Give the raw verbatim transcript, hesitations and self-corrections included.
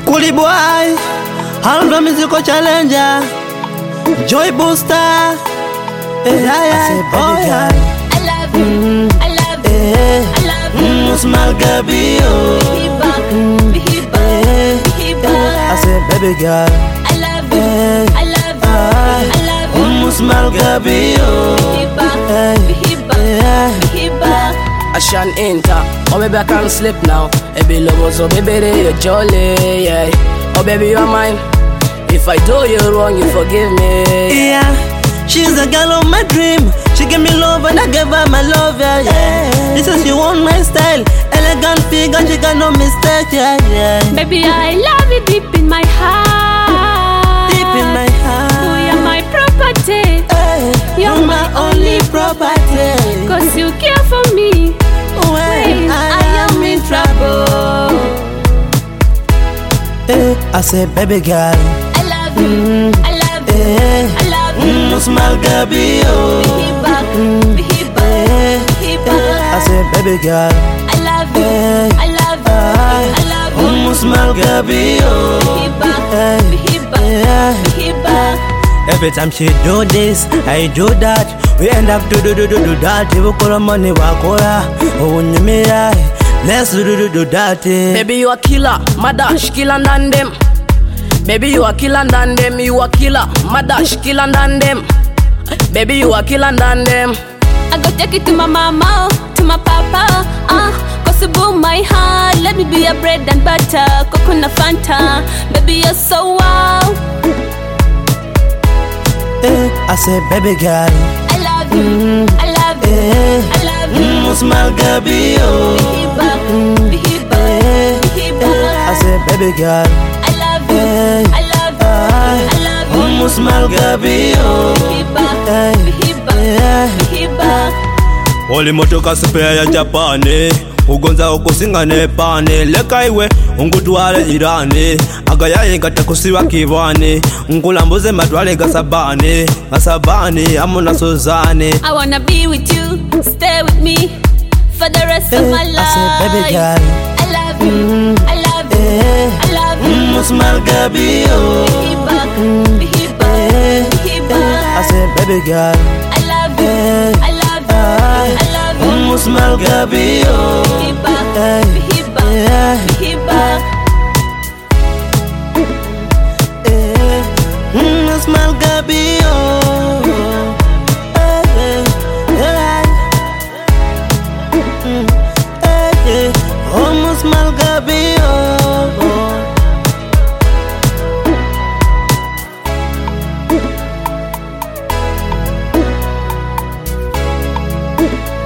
Kuli boy, Alva musical challenger, Joy Booster. Hey, hey, hey, oh yeah. I love you, mm. I love you, hey. I love you. Mm, smile Gabi, oh. Bihiba, bihiba, bihiba. I say baby girl, I love you, hey. I love you, ah. I love you. Mm, smile Gabi, oh. Bihiba, hey. bihiba, yeah. bihiba. I shan't enter, oh baby I can't sleep now. Baby love, so baby you're jolly, yeah. Oh baby you're mine. If I do you wrong, you forgive me. Yeah, she's a girl of my dream. She give me love and I give her my love, yeah, yeah. This is she want my style, elegant figure, she got no mistake, yeah, yeah. Baby, I love you deep in my heart. Deep in my heart. Oh, you're my property. Hey, You're you're my my only property. Cause you care for me When I, I am in trouble. Hey, I say baby girl, I love you, mm. I love you, hey. I love you. Mm, smile Gabi, oh. Bihiba, bihiba, hey. bihiba. I say baby girl, I love you, hey. I love you, ah. I love you. Mm, smile Gabi, oh. Bihiba, hey. bihiba, yeah. bihiba. Every time she do this, I do that. We end up do do do do do that. If we call money, wakora. Oh, me let's do do do do that. Baby you a killer, madash killer than them. Baby you a killer than them, you a killer, madash killer than them. Baby you a killer than them. I go take it to my mama, to my papa. Ah, uh, cause you boom my heart. Let me be your bread and butter, coconut Fanta. Baby you're so wow. Hey, I say baby girl, I love you, mm. I love you, hey. I love you. Mm, smile Gabi, oh. Bihiba, bihiba, hey. bihiba. I say baby girl, I love you, hey. I love you, ah. I love you. Mm, smile Gabi, oh. Bihiba, hey. bihiba, yeah. bihiba. Oli motoka spare ya Japani, ugonza okusinga nepane. Leka iwe ungutwale irani, agayaye ngatakusiwa kivani. Nkulambuze matwale gasabani, gasabani amuna sozani. I wanna be with you, stay with me for the rest hey, of my life. I say baby girl, I love you, mm. I love you, hey. I love you. Mm, smile Gabi, oh. Bihiba, bihiba, hey. bihiba. I say baby girl, I love you, hey. I love you, ah. I love you. Mm, smile Gabi, oh. Bihiba, hey. bihiba, yeah. bihiba. hey. Mm, smile Gabi, oh. hey, hey, hey. Mm, hey, hey. Oh, smile Gabi, oh. oh.